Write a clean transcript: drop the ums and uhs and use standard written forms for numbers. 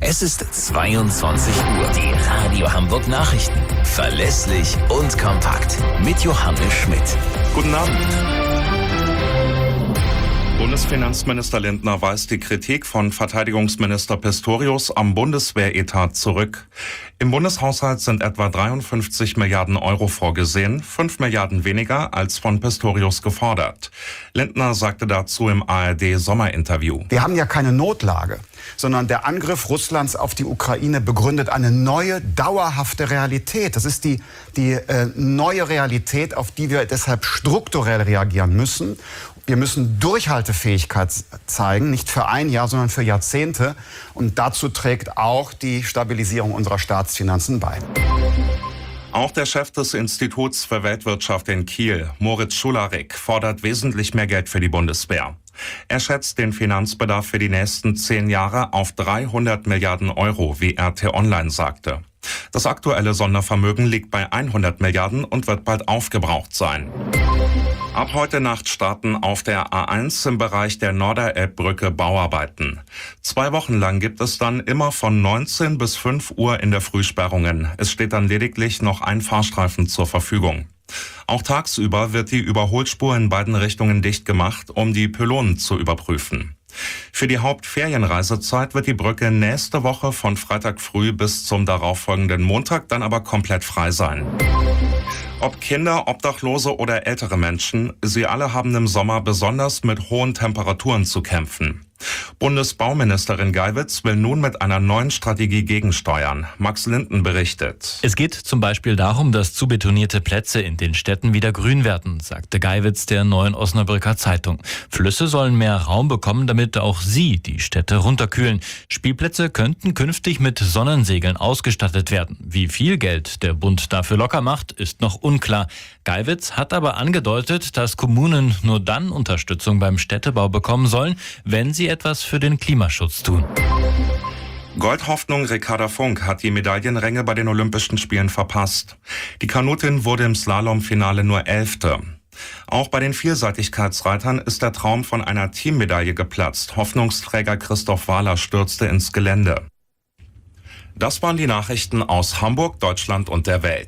Es ist 22 Uhr. Die Radio Hamburg Nachrichten. Verlässlich und kompakt. Mit Johannes Schmidt. Guten Abend. Bundesfinanzminister Lindner weist die Kritik von Verteidigungsminister Pistorius am Bundeswehretat zurück. Im Bundeshaushalt sind etwa 53 Milliarden Euro vorgesehen, 5 Milliarden weniger als von Pistorius gefordert. Lindner sagte dazu im ARD-Sommerinterview: Wir haben ja keine Notlage, sondern der Angriff Russlands auf die Ukraine begründet eine neue, dauerhafte Realität. Das ist die neue Realität, auf die wir deshalb strukturell reagieren müssen. Wir müssen Durchhaltefähigkeit zeigen, nicht für ein Jahr, sondern für Jahrzehnte. Und dazu trägt auch die Stabilisierung unserer Staatsfinanzen bei. Auch der Chef des Instituts für Weltwirtschaft in Kiel, Moritz Schularik, fordert wesentlich mehr Geld für die Bundeswehr. Er schätzt den Finanzbedarf für die nächsten 10 Jahre auf 300 Milliarden Euro, wie RT Online sagte. Das aktuelle Sondervermögen liegt bei 100 Milliarden und wird bald aufgebraucht sein. Ab heute Nacht starten auf der A1 im Bereich der Norderelbbrücke Bauarbeiten. 2 Wochen lang gibt es dann immer von 19 bis 5 Uhr in der Früh Sperrungen. Es steht dann lediglich noch ein Fahrstreifen zur Verfügung. Auch tagsüber wird die Überholspur in beiden Richtungen dicht gemacht, um die Pylonen zu überprüfen. Für die Hauptferienreisezeit wird die Brücke nächste Woche von Freitag früh bis zum darauffolgenden Montag dann aber komplett frei sein. Ob Kinder, Obdachlose oder ältere Menschen, sie alle haben im Sommer besonders mit hohen Temperaturen zu kämpfen. Bundesbauministerin Geiwitz will nun mit einer neuen Strategie gegensteuern. Max Linden berichtet. Es geht zum Beispiel darum, dass zubetonierte Plätze in den Städten wieder grün werden, sagte Geiwitz der Neuen Osnabrücker Zeitung. Flüsse sollen mehr Raum bekommen, damit auch sie die Städte runterkühlen. Spielplätze könnten künftig mit Sonnensegeln ausgestattet werden. Wie viel Geld der Bund dafür locker macht, ist noch unklar. Geiwitz hat aber angedeutet, dass Kommunen nur dann Unterstützung beim Städtebau bekommen sollen, wenn sie etwas für den Klimaschutz tun. Goldhoffnung Ricarda Funk hat die Medaillenränge bei den Olympischen Spielen verpasst. Die Kanutin wurde im Slalomfinale nur 11. Auch bei den Vielseitigkeitsreitern ist der Traum von einer Teammedaille geplatzt. Hoffnungsträger Christoph Wahler stürzte ins Gelände. Das waren die Nachrichten aus Hamburg, Deutschland und der Welt.